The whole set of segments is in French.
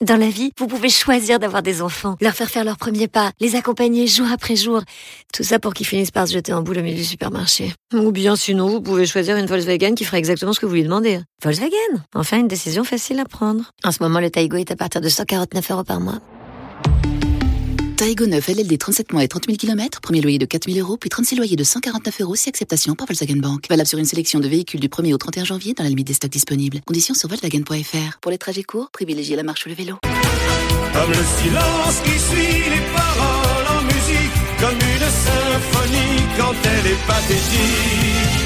Dans la vie, vous pouvez choisir d'avoir des enfants, leur faire leurs premiers pas, les accompagner jour après jour. Tout ça pour qu'ils finissent par se jeter en boule au milieu du supermarché. Ou bien sinon, vous pouvez choisir une Volkswagen qui fera exactement ce que vous lui demandez. Volkswagen, enfin une décision facile à prendre. En ce moment, le Taigo est à partir de 149 € par mois. Taigo 9 LLD 37 mois et 30 000 km, premier loyer de 4 000 €, puis 36 loyers de 149 € si acceptation par Volkswagen Bank. Valable sur une sélection de véhicules du 1er au 31 janvier dans la limite des stocks disponibles. Conditions sur Volkswagen.fr. Pour les trajets courts, privilégiez la marche ou le vélo. Comme le silence qui suit les paroles en musique, comme une symphonie quand elle est pathétique.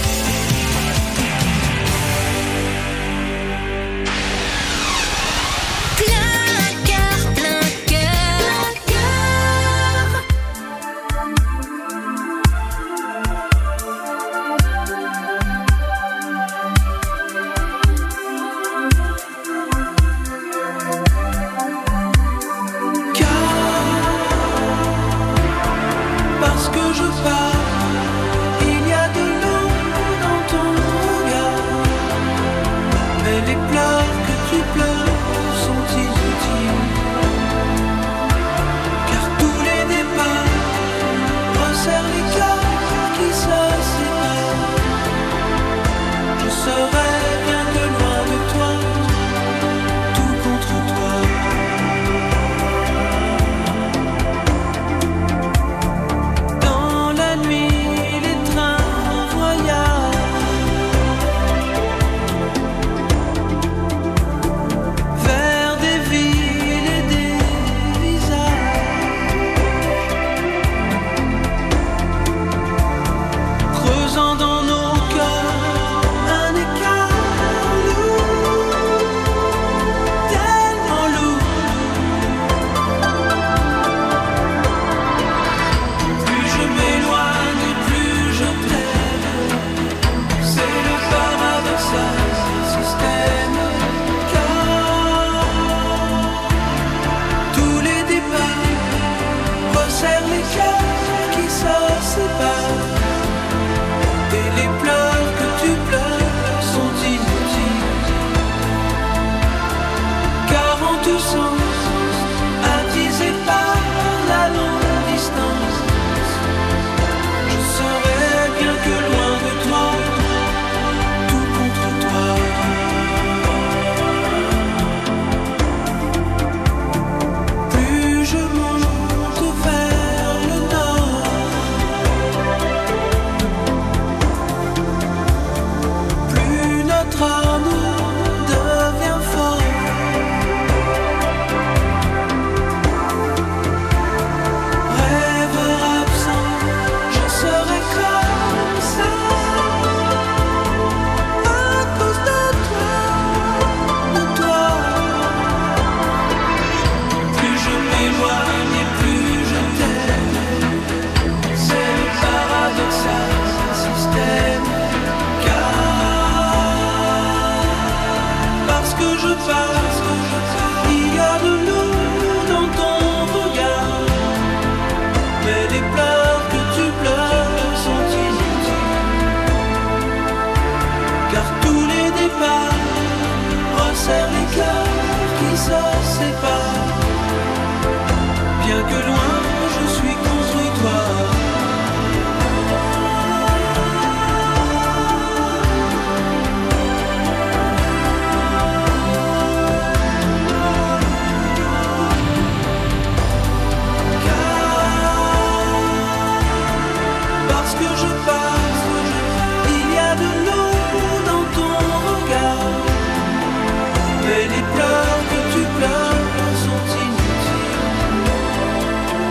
Parce que je pars, il y a de l'eau dans ton regard. Mais les pleurs que tu pleures sont inutiles. Car tous les départs resserrent les cœurs qui se séparent. Je serai bien que loin de toi, tout contre toi. Mais les pleurs que tu pleures sont inutiles.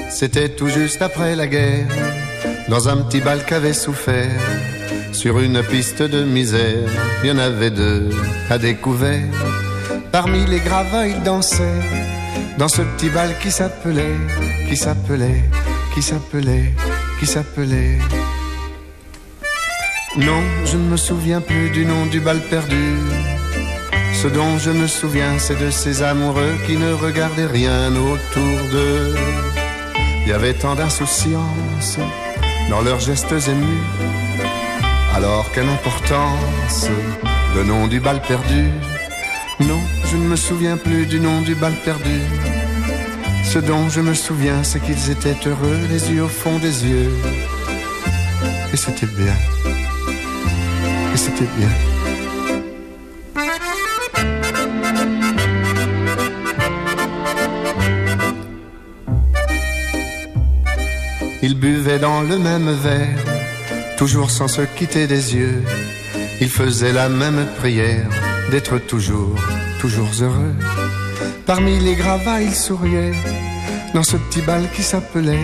C'était tout juste après la guerre, dans un petit bal qu'avait souffert. Sur une piste de misère, il y en avait deux à découvert. Parmi les gravats, ils dansaient dans ce petit bal qui s'appelait. Non, je ne me souviens plus du nom du bal perdu. Ce dont je me souviens, c'est de ces amoureux qui ne regardaient rien autour d'eux. Il y avait tant d'insouciance dans leurs gestes émus. Alors quelle importance, le nom du bal perdu. Non, je ne me souviens plus du nom du bal perdu. Ce dont je me souviens, c'est qu'ils étaient heureux, les yeux au fond des yeux. Et c'était bien. Et c'était bien. Ils buvaient dans le même verre, toujours sans se quitter des yeux. Ils faisaient la même prière, d'être toujours heureux. Parmi les gravats, ils souriaient, dans ce petit bal qui s'appelait.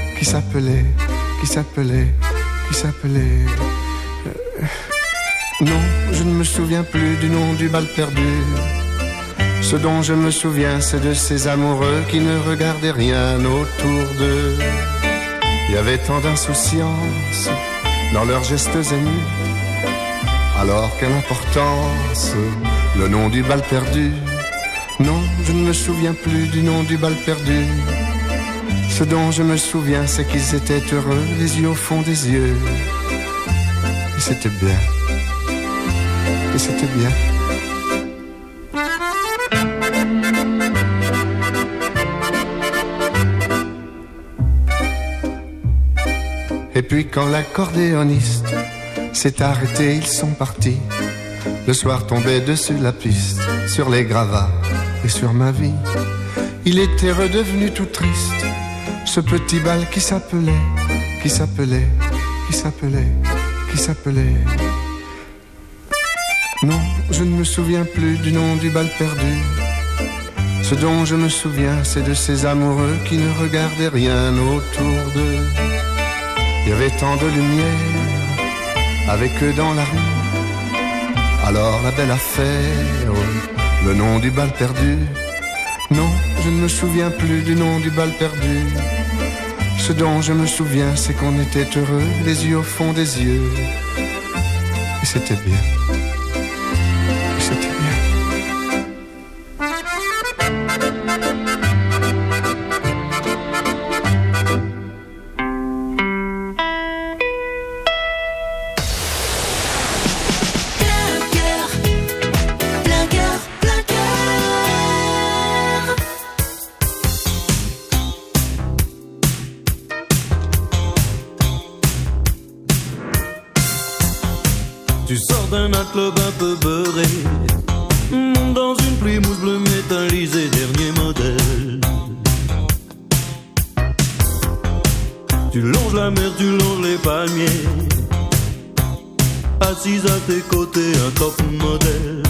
Non, je ne me souviens plus du nom du bal perdu. Ce dont je me souviens, c'est de ces amoureux qui ne regardaient rien autour d'eux. Il y avait tant d'insouciance dans leurs gestes émus. Alors quelle importance, le nom du bal perdu. Non, je ne me souviens plus du nom du bal perdu. Ce dont je me souviens, c'est qu'ils étaient heureux, les yeux au fond des yeux. Et c'était bien. Et c'était bien. Et puis quand l'accordéoniste s'est arrêté, ils sont partis. Le soir tombait dessus la piste, sur les gravats et sur ma vie. Il était redevenu tout triste, ce petit bal qui s'appelait. Non, je ne me souviens plus du nom du bal perdu. Ce dont je me souviens, c'est de ces amoureux qui ne regardaient rien autour d'eux. Il y avait tant de lumière avec eux dans la rue. Alors la belle affaire, le nom du bal perdu. Non, je ne me souviens plus du nom du bal perdu. Ce dont je me souviens, c'est qu'on était heureux, les yeux au fond des yeux. Et c'était bien. Et c'était bien. Tu sors d'un club un peu beurré, dans une pluie mousse bleue métallisée, dernier modèle. Tu longes la mer, tu longes les palmiers, assise à tes côtés, un top modèle.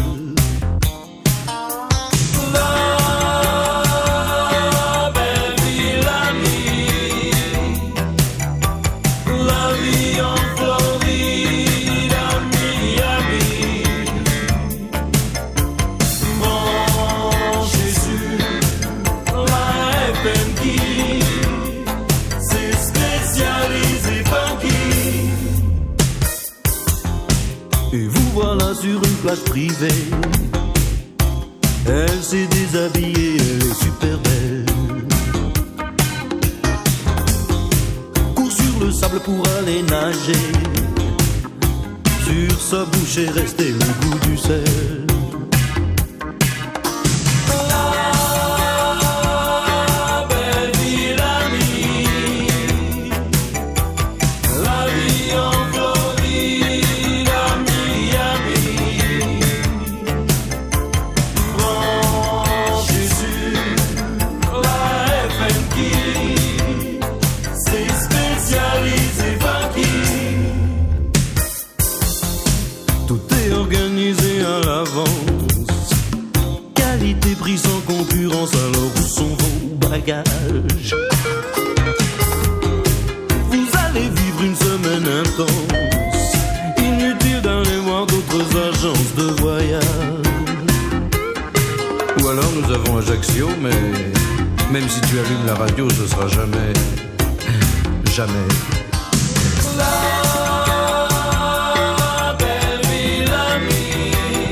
Sur une plage privée, elle s'est déshabillée, elle est super belle. Cours sur le sable pour aller nager, sur sa bouche est resté le goût du sel. Qualité prix sans concurrence, alors où sont vos bagages? vivre une semaine intense. Inutile d'aller voir d'autres agences de voyage. Ou alors nous avons Ajaccio, mais même si tu allumes la radio, ce sera jamais, jamais. La belle ville amie,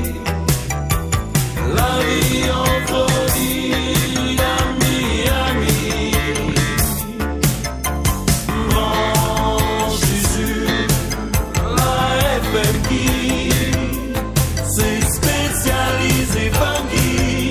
la vie en Floride, Miami. Branche sur la FM qui s'est spécialisée funky.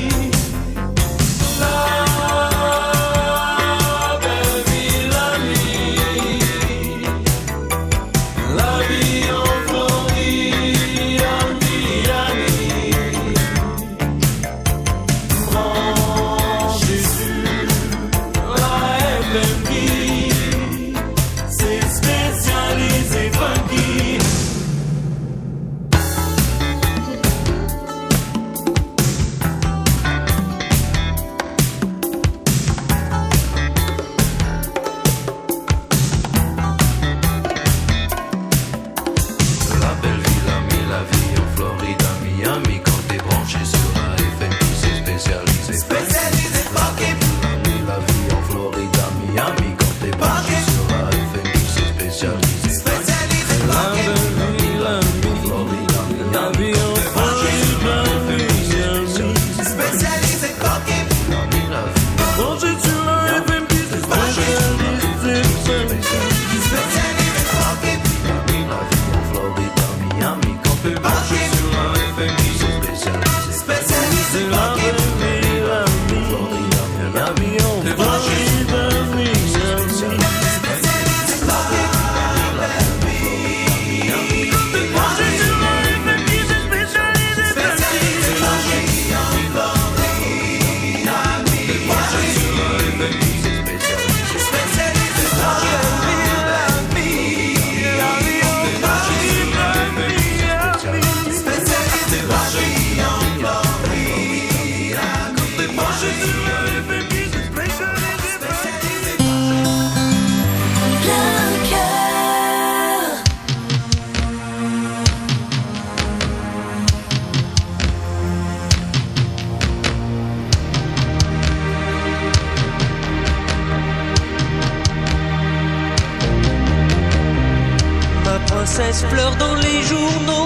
princesse pleure dans les journaux,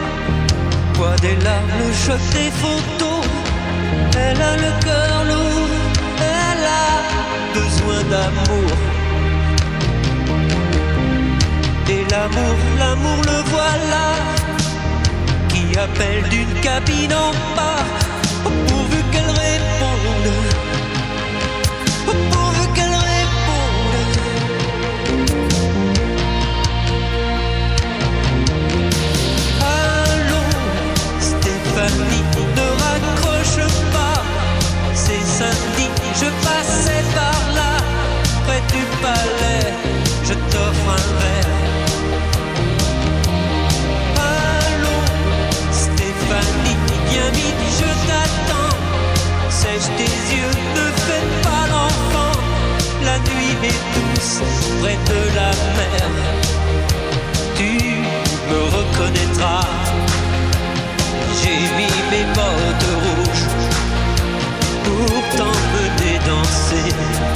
voit des larmes, le choc des photos. Elle a le cœur lourd, elle a besoin d'amour. Et l'amour, le voilà, qui appelle d'une cabine en bas, pourvu qu'elle réponde, pourvu qu'elle réponde. Allô, Stéphanie, ne raccroche pas, c'est samedi, je passais par là, près du palais, je t'offre un verre. Viens vite, je t'attends. Sèche tes yeux, ne fais pas l'enfant. La nuit est douce, près de la mer. Tu me reconnaîtras. J'ai mis mes bottes rouges pour t'emmener danser.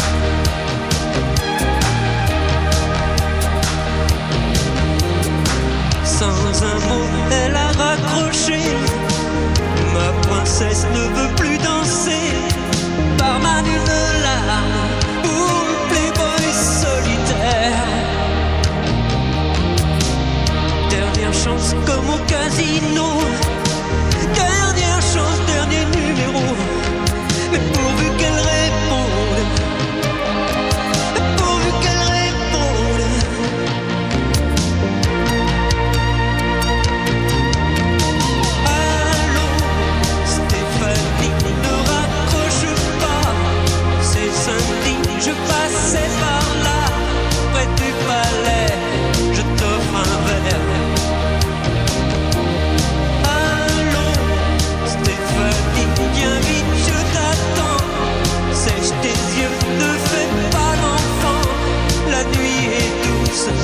Sans un mot, elle a raccroché. Ma princesse ne veut plus danser. Barman, une larme pour le playboy solitaire. Dernière chance comme au casino. Dernière chance, dernier numéro. Mais pourvu qu'elle réponde, pourvu qu'elle réponde. Allô, Stéphanie, ne raccroche pas. C'est samedi, je passais par là, près du palais, je t'offre un verre. Allô, Stéphanie, viens vite, je t'attends. Sèche tes yeux, ne fais pas l'enfant. La nuit est douce,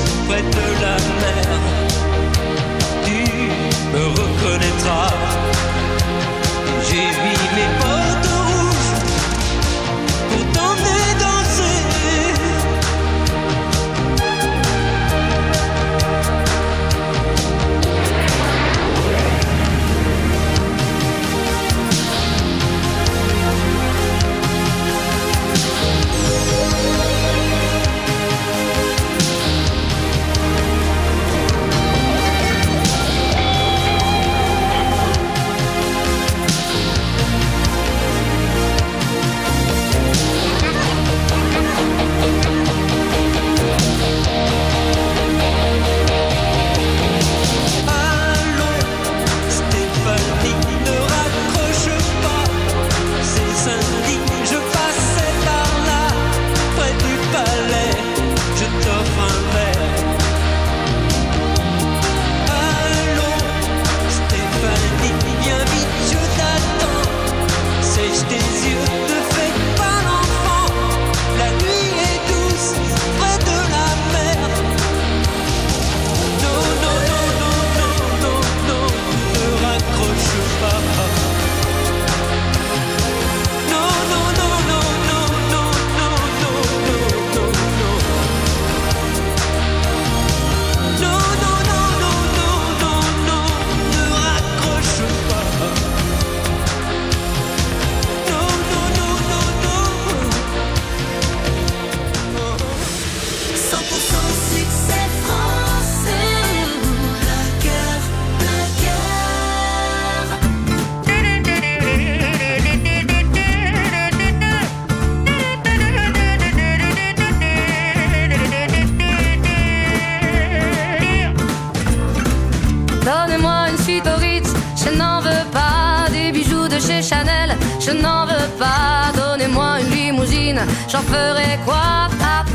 je n'en veux pas. Donnez-moi une limousine, j'en ferai quoi?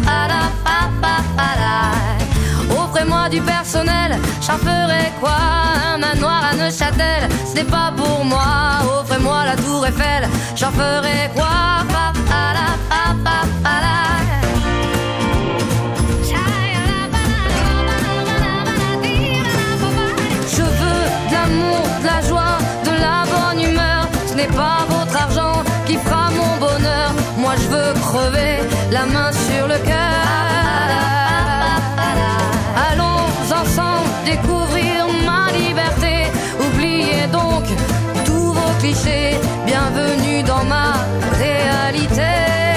Offrez-moi du personnel, j'en ferai quoi? Un manoir à Neuchâtel, ce n'est pas pour moi. Offrez-moi la tour Eiffel, j'en ferai quoi? Je veux de l'amour, de la joie, de la bonne humeur. Ce n'est pas votre argent qui fera mon bonheur. Moi je veux crever, la main sur le cœur. Allons ensemble découvrir ma liberté. Oubliez donc tous vos clichés. Bienvenue dans ma réalité.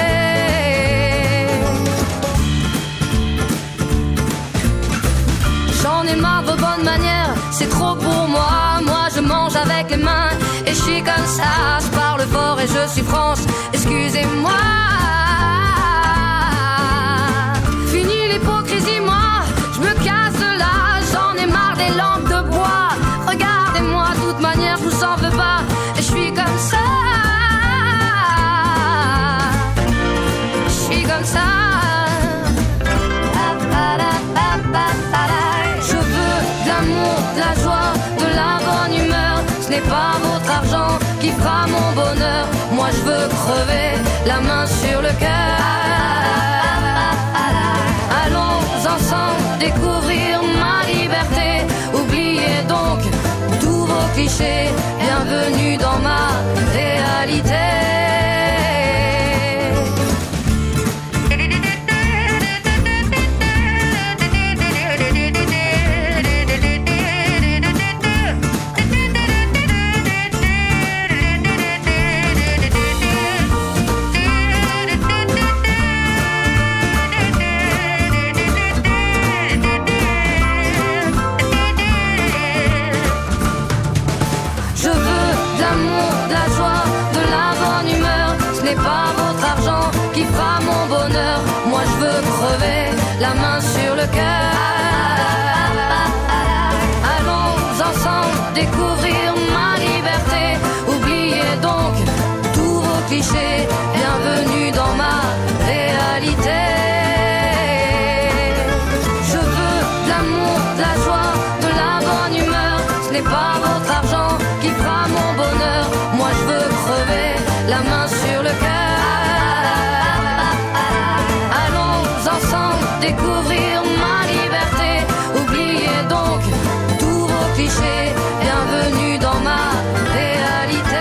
J'en ai marre de vos bonnes manières, c'est trop pour moi. Moi je mange avec les mains et je suis comme ça. Je parle fort et je suis franche, excusez-moi. Fini l'hypocrisie, moi je me casse de là. J'en ai marre des lampes de bois. Regardez-moi, de toute manière je vous en veux pas. Et je suis comme ça. Je suis comme ça. De la joie, de la bonne humeur. Ce n'est pas votre argent qui fera mon bonheur. Moi je veux crever, la main sur le cœur. Allons ensemble découvrir ma liberté. Oubliez donc tous vos clichés. Bienvenue dans ma réalité. Pas votre argent qui fera mon bonheur. Moi je veux crever, la main sur le cœur. Allons ensemble découvrir ma liberté. Oubliez donc tous vos clichés. Bienvenue dans ma réalité. Je veux de l'amour, de la joie, de la bonne humeur. Ce n'est pas votre argent qui fera mon bonheur. Moi je veux crever, la main sur le cœur. Allons ensemble découvrir ma liberté. Oubliez donc tous vos clichés. Bienvenue dans ma réalité.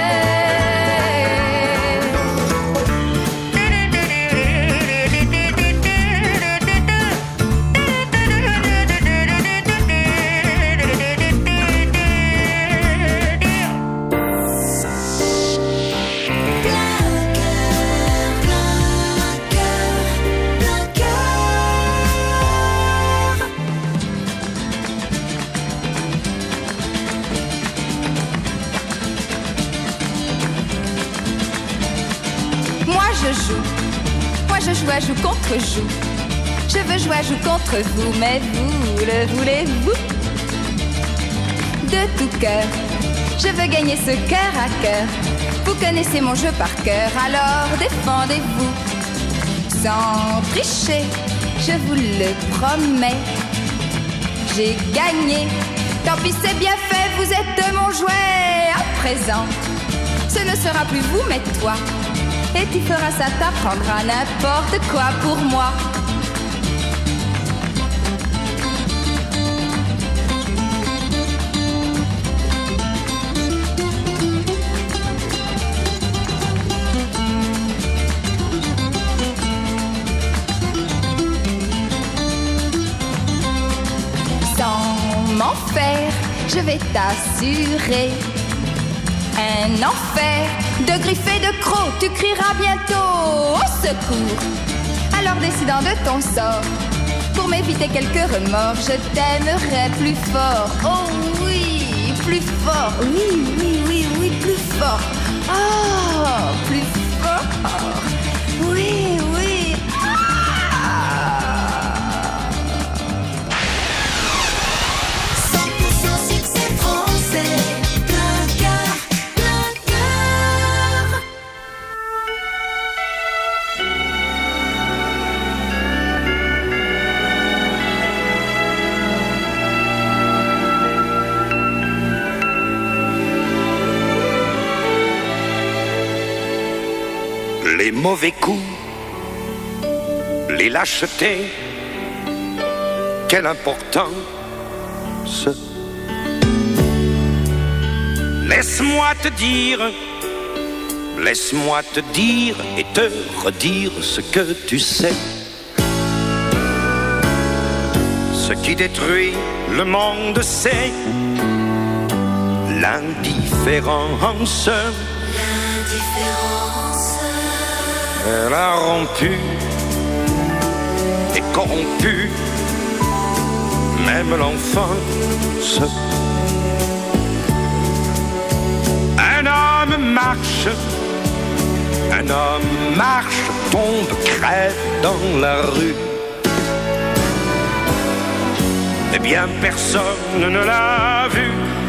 Moi je joue contre joue. Je veux jouer à joue contre vous, mais vous le voulez-vous? De tout cœur, je veux gagner ce cœur à cœur. Vous connaissez mon jeu par cœur, alors défendez-vous. Sans tricher, je vous le promets. J'ai gagné, tant pis c'est bien fait, vous êtes mon jouet. À présent, ce ne sera plus vous mais toi. Et tu feras ça, t'apprendras n'importe quoi pour moi. Sans m'en faire, je vais t'assurer un enfer de griffes et de crocs. Tu crieras bientôt au secours. Alors décidant de ton sort, pour m'éviter quelques remords, je t'aimerai plus fort. Oh oui, plus fort. Oui, oui, oui, oui, plus fort. Oh, plus fort. Oui, oui. mauvais coups, les lâchetés, quelle importance. Laisse-moi te dire et te redire ce que tu sais. Ce qui détruit le monde, c'est l'indifférence. Elle a rompu et corrompu même l'enfance. Un homme marche, tombe, crève dans la rue. Eh bien personne ne l'a vu.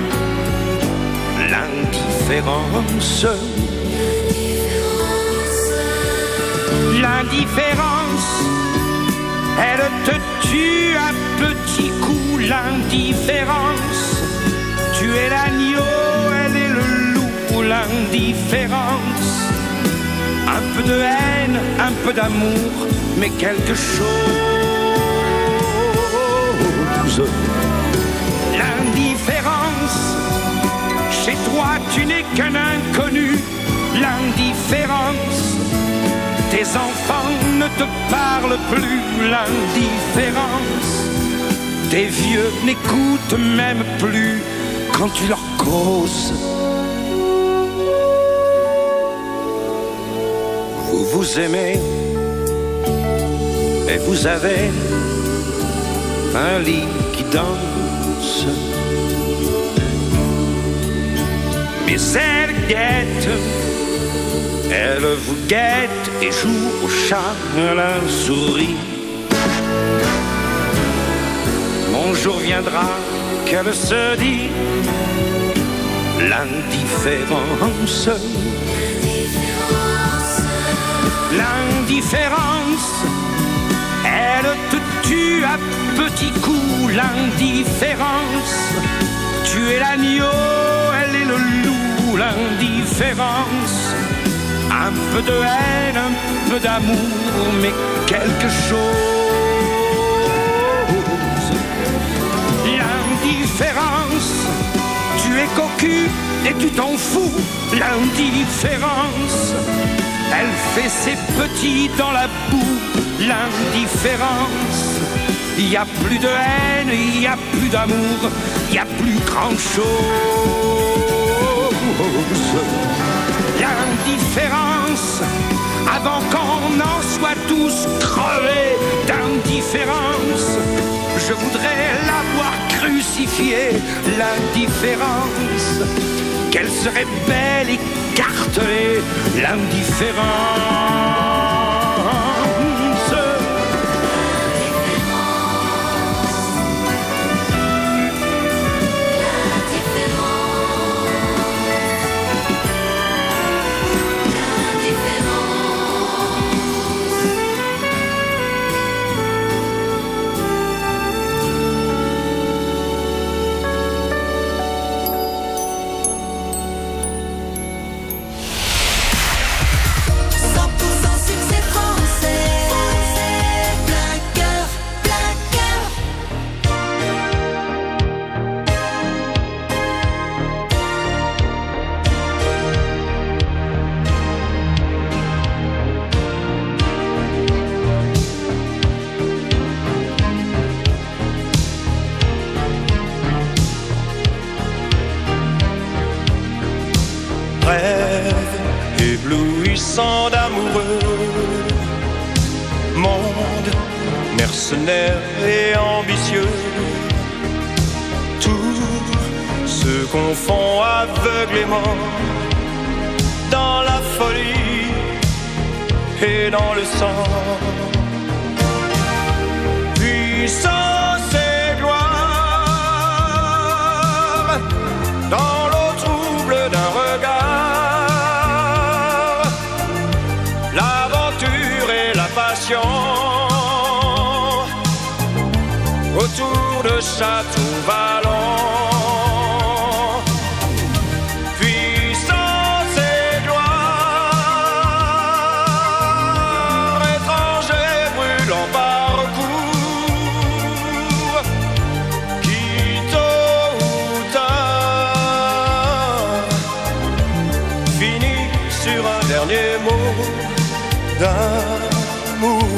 L'indifférence. L'indifférence, elle te tue à petits coups. L'indifférence, tu es l'agneau, elle est le loup. L'indifférence, un peu de haine, un peu d'amour, mais quelque chose. L'indifférence, chez toi tu n'es qu'un inconnu. L'indifférence, tes enfants ne te parlent plus. L'indifférence, tes vieux n'écoutent même plus quand tu leur causes. Vous vous aimez et vous avez un lit qui danse. Mais elle guette, elle vous guette et joue au chat à la souris. Mon jour viendra qu'elle se dit l'indifférence. L'indifférence, elle te tue à petits coups. L'indifférence, tu es l'agneau, elle est le loup. L'indifférence, un peu de haine, un peu d'amour, mais quelque chose. L'indifférence, tu es cocu et tu t'en fous. L'indifférence, elle fait ses petits dans la boue. L'indifférence, il n'y a plus de haine, il n'y a plus d'amour, il n'y a plus grand chose. L'indifférence, avant qu'on en soit tous crevés d'indifférence, je voudrais l'avoir crucifiée. L'indifférence, qu'elle serait belle écartelée. L'indifférence. Éblouissant d'amoureux, monde mercenaire et ambitieux, tout se confond aveuglément dans la folie et dans le sang. Puissance et gloire dans l'eau trouble d'un regard. Autour de châteaux vallants, puissance et gloire dernier mot d'amour.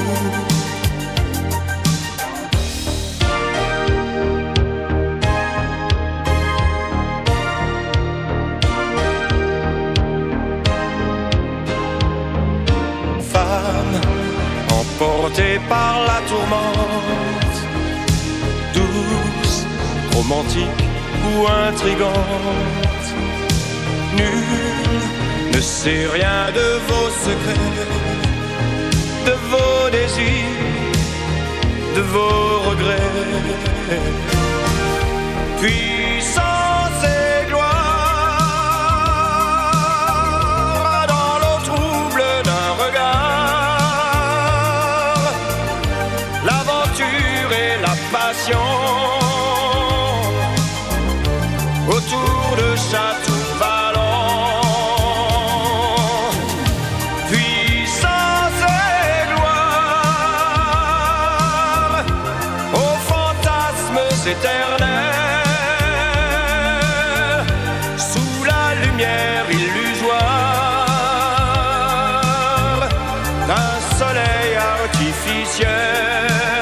Femme emportée par la tourmente, douce, romantique ou intrigante, nul ne sait rien de vos secrets, de vos désirs, de vos regrets. Puissance et gloire dans l'eau trouble d'un regard, l'aventure et la passion autour de châteaux vallants. Puissance et gloire aux fantasmes éternels, sous la lumière illusoire d'un soleil artificiel.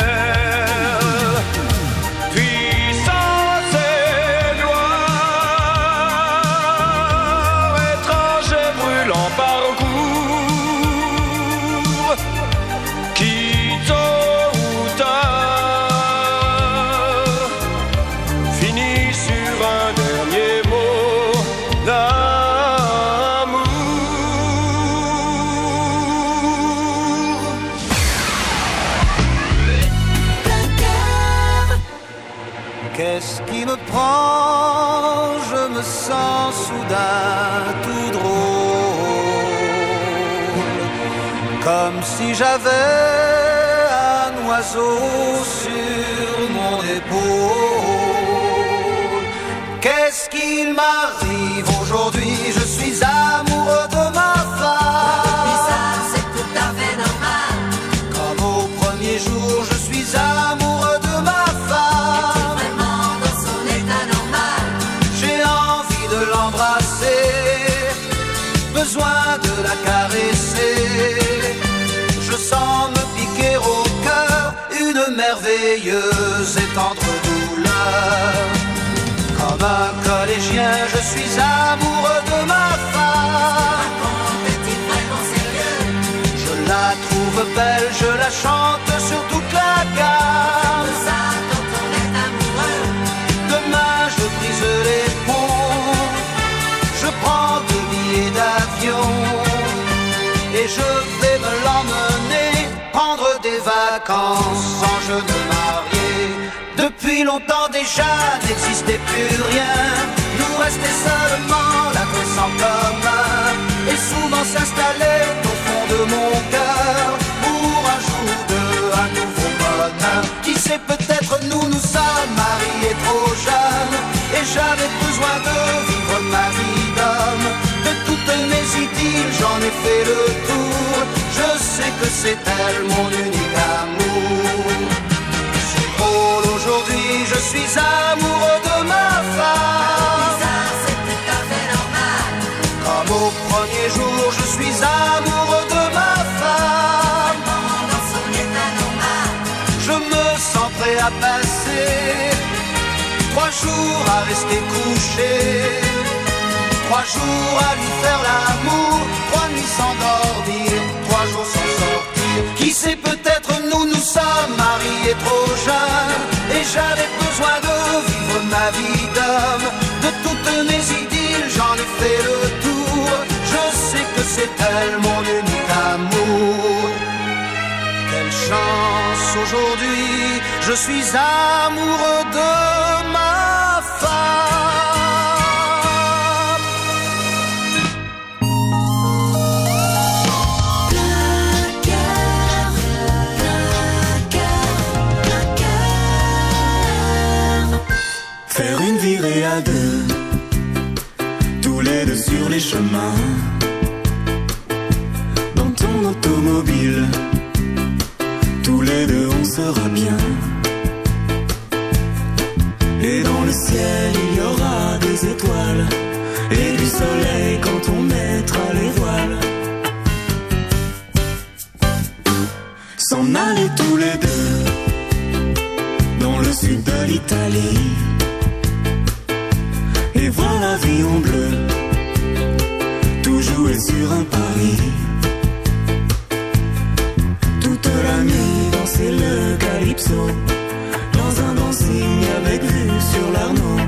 Qu'est-ce qui me prend? Je me sens soudain tout drôle, comme si j'avais un oiseau sur mon épaule. Qu'est-ce qu'il m'arrive aujourd'hui? Je suis amoureux de ma femme. Et ça, c'est tout à fait normal. Comme au premier jour, je suis amoureux de ma femme. Besoin de la caresser, je sens me piquer au cœur une merveilleuse et tendre douleur. Comme un collégien, je suis amoureux de ma femme. Est-il vraiment sérieux? Je la trouve belle, je la chante sur toute la gamme. Ça, quand on est amoureux. Demain, je brise les ponts, je prends deux billets d'avion et je vais me l'emmener prendre des vacances sans jeune marié. Depuis longtemps déjà n'existait plus rien, nous restait seulement l'adresse en commun et souvent s'installait au fond de mon cœur pour un jour de un nouveau bonheur. Qui sait, peut-être nous sommes mariés trop jeunes et j'avais besoin de vivre ma vie d'homme. De toutes mes idylles, j'en ai fait le tour. Je sais que c'est elle mon unique amour. C'est drôle, aujourd'hui je suis amoureux de ma femme. Ça, c'est tout à fait normal. Comme au premier jour, je suis amoureux de ma femme. Dans son état normal, je me sens prêt à passer 3 jours à rester couché, 3 jours à lui faire l'amour, 3 nuits sans dormir, 3 jours sans sortir. Qui sait, peut-être nous sommes mariés trop jeunes et j'avais besoin de vivre ma vie d'homme. De toutes mes idylles, j'en ai fait le tour. Je sais que c'est elle mon unique amour. Quelle chance aujourd'hui, je suis amoureux de ma femme. Faire une virée à deux, tous les deux sur les chemins, dans ton automobile, tous les deux on sera bien. Et dans le ciel il y aura des étoiles et du soleil quand on mettra les voiles. s'en aller tous les deux dans le sud de l'Italie et voir la vie en bleu, tout jouer sur un pari. Toute la nuit danser le calypso dans un dancing avec vue sur l'Arnaud.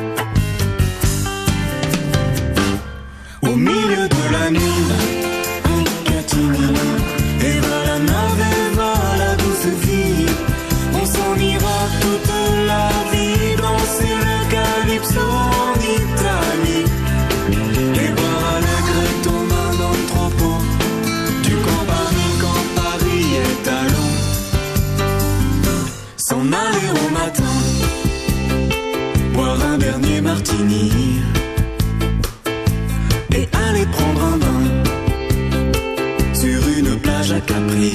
Au milieu de la nuit, un catimini, et va la nave, et va la douce vie. On s'en ira toute la vie, danser le calypso en Italie. Et boire à la grette aux mains dans le troupeau du Campari quand Paris est à l'eau. S'en aller au matin, boire un dernier martini et aller prendre un bain sur une plage à Capri.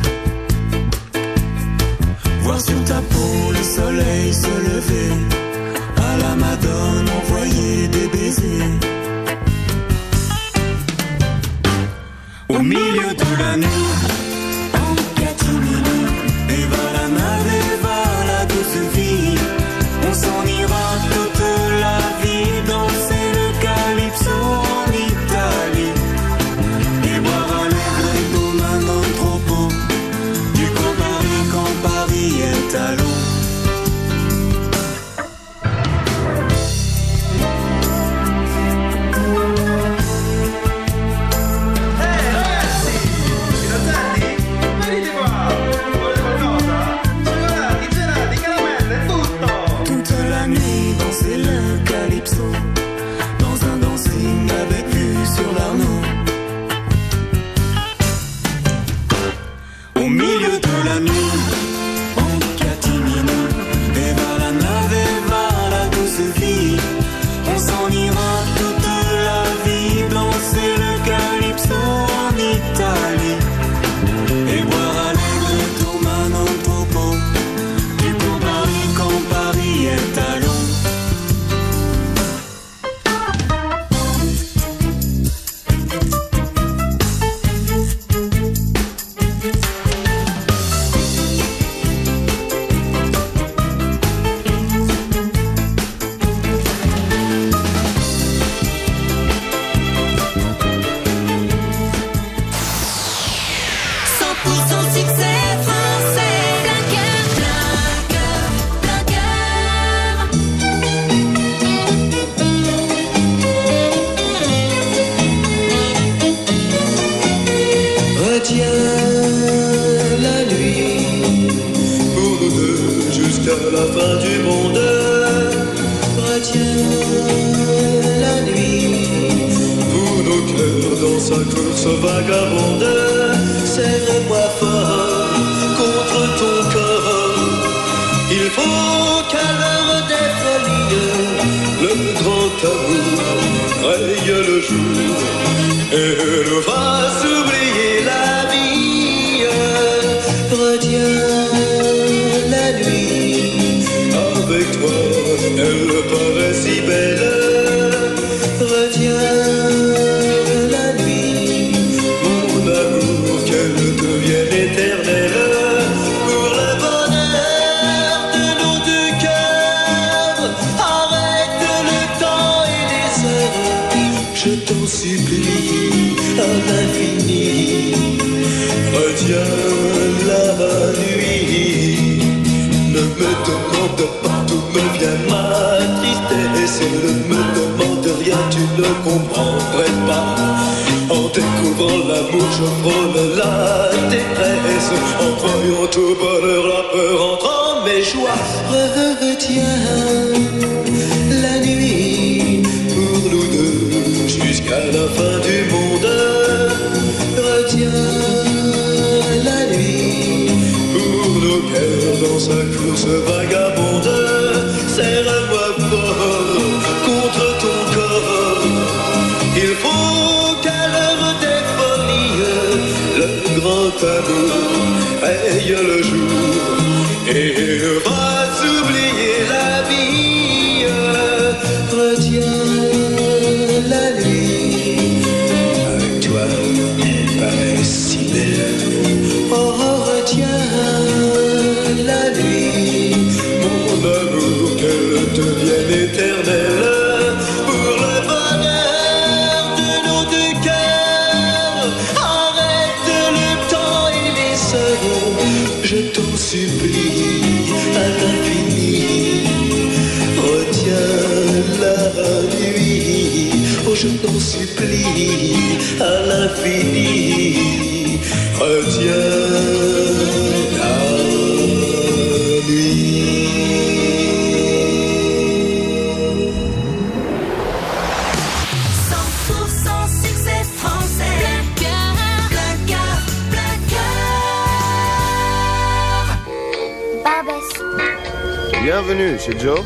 Voir sur ta peau le soleil se lever, à la Madone envoyer des baisers. Au milieu de la nuit, en catimini, et va la nave, et va la douce vie. On s'en ira toute la vie, danser le calypso en Italie. Et boire à l'aigre et nos mains dans le troupeau du Campari quand Paris est à l'eau. Dans un dancing avec vue sur l'Arnaud. Au milieu de la nuit, en catimini, et va la nave, et va la douce vie. On s'en ira toute la vie, danser le calypso en Italie. Et boire à l'aigre aux mains dans le troupeau du Campari quand Paris est à l'eau. Avec toi, elle paraît si belle. Oh, retiens je t'en supplie, à l'infini, retiens la nuit. Oh, je t'en supplie, à l'infini, retiens la nuit. 100% succès français. Plein cœur. Barbès. Bienvenue chez Joe.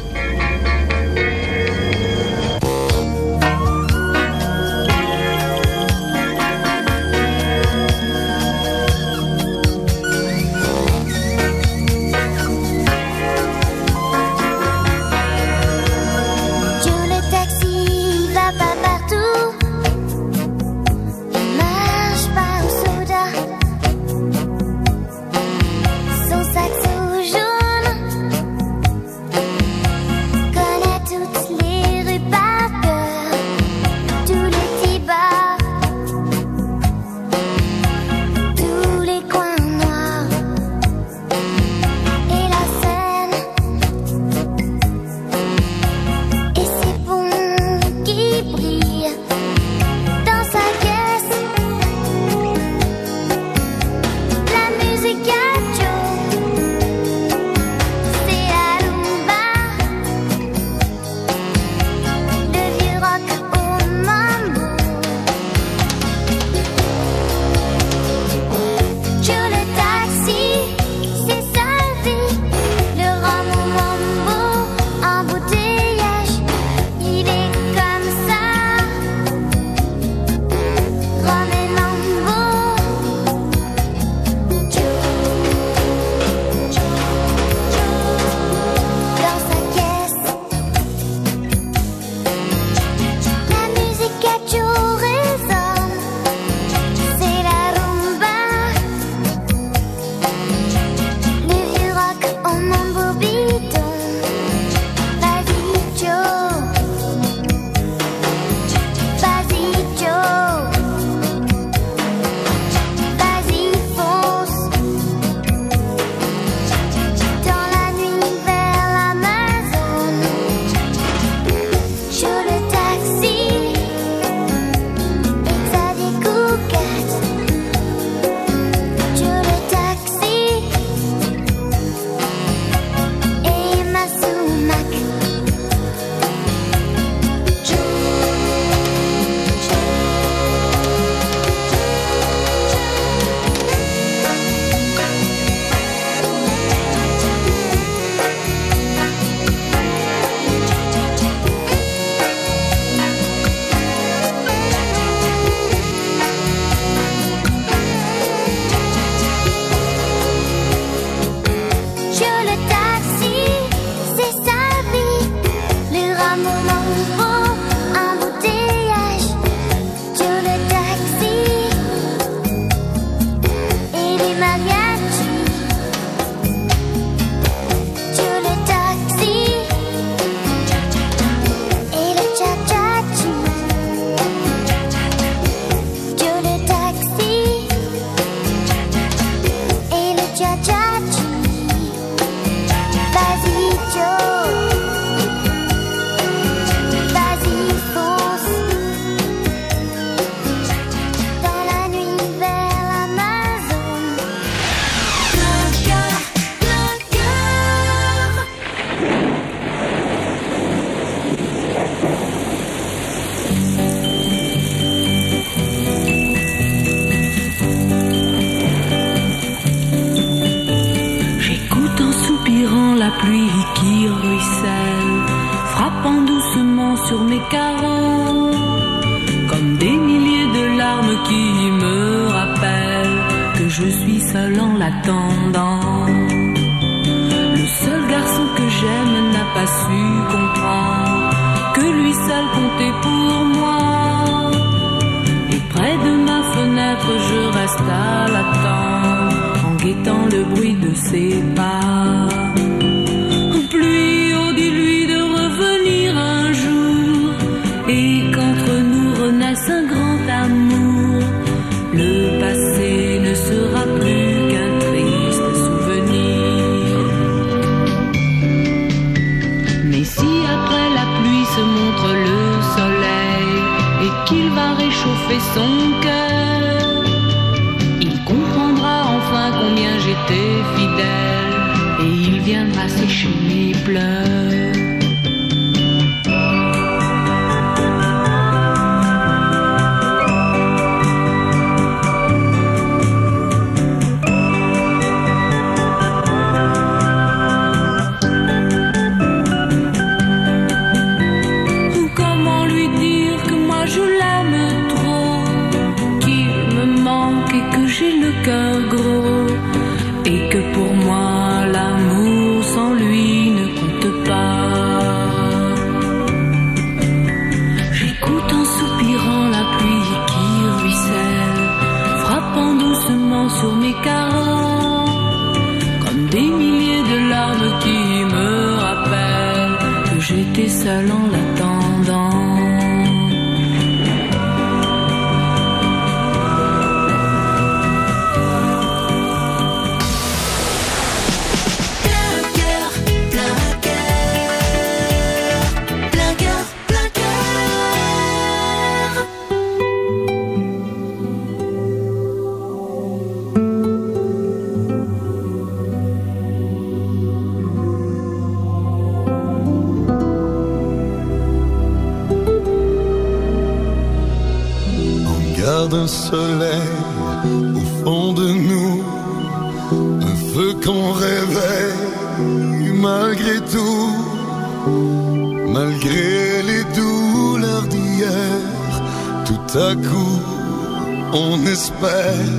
Le passé ne sera plus qu'un triste souvenir. j'y pleure. Cœur gros et que pour moi l'amour sans lui ne compte pas. J'écoute en soupirant la pluie qui ruisselle, frappant doucement sur mes carreaux, comme des milliers de larmes qui me rappellent que j'étais seule en l'attendant. Un soleil au fond de nous, un feu qu'on réveille malgré tout, malgré les douleurs d'hier. Tout à coup, on espère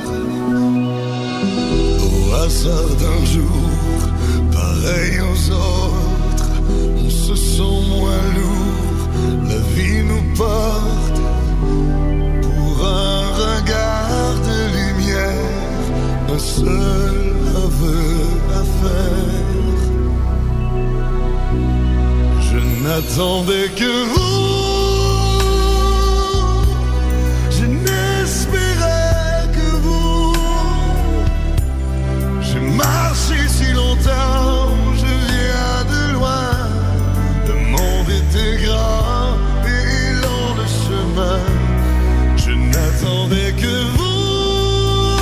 au hasard d'un jour, pareil aux autres, on se sent moins lourd, la vie nous porte. Un regard de lumière, un seul aveu à faire. Je n'attendais que vous, je n'espérais que vous. J'ai marché si longtemps, je viens de loin. Le monde était grand et long le chemin. J'attendais que vous,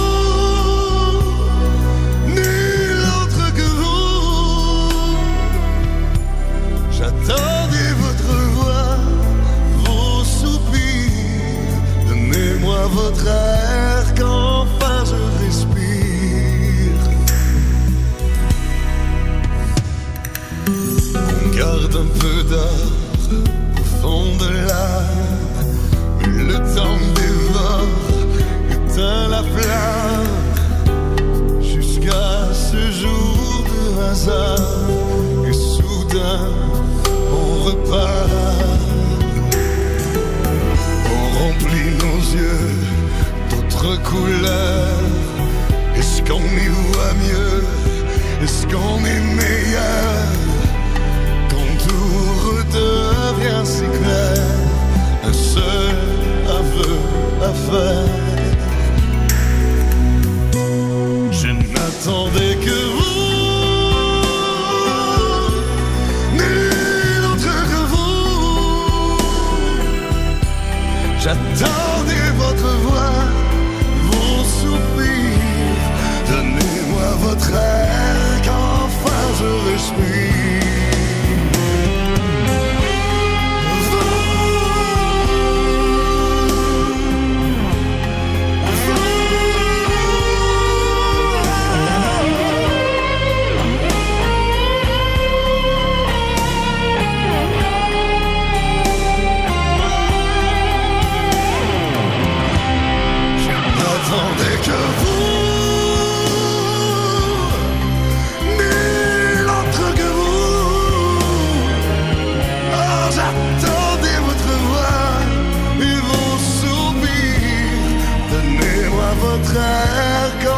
nul autre que vous. J'attendais votre voix, vos soupirs. Donnez-moi votre air qu'enfin je respire. On garde un peu d'or au fond de l'âme. Le temps dévore, éteint la flamme, jusqu'à ce jour de hasard, et soudain on repart. On remplit nos yeux d'autres couleurs. Est-ce qu'on y voit mieux? Est-ce qu'on est meilleur? Quand tout redevient si clair, un seul aveu à faire. Je n'attendais que vous, nul autre que vous. J'attendais votre voix, vos soupirs. Donnez-moi votre air qu'enfin je respire. Votre air